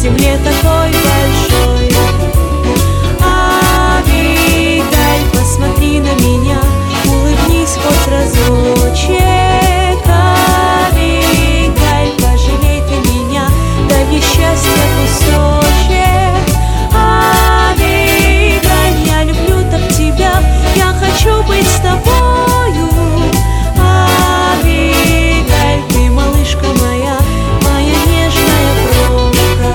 земле такой большой. Авигаль, посмотри на меня, улыбнись хоть разочек. Авигаль, пожалей ты меня, дай мне счастье кусочек. Авигаль, я люблю так тебя, я хочу быть с тобою. Авигаль, ты малышка моя, моя нежная крошка.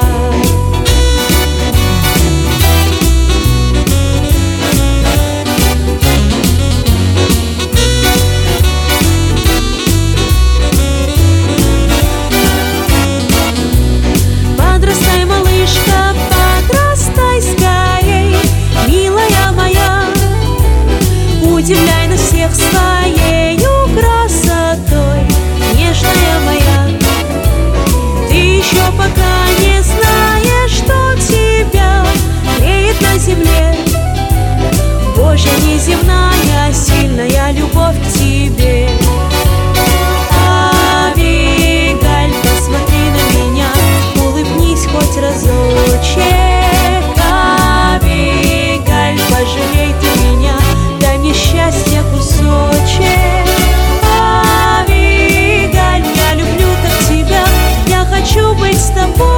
Подрастай, малышка, подрастай скорей, милая моя, удивляй нас всех своею красотой, нежная моя. Ты еще пока не знаешь, что тебя греет на земле. Божья неземная, сильная любовь к тебе. Авигаль, посмотри на меня, улыбнись хоть разочек. Авигаль, пожалей ты меня, дай мне счастье кусочек. Авигаль, я люблю так тебя, я хочу быть с тобой.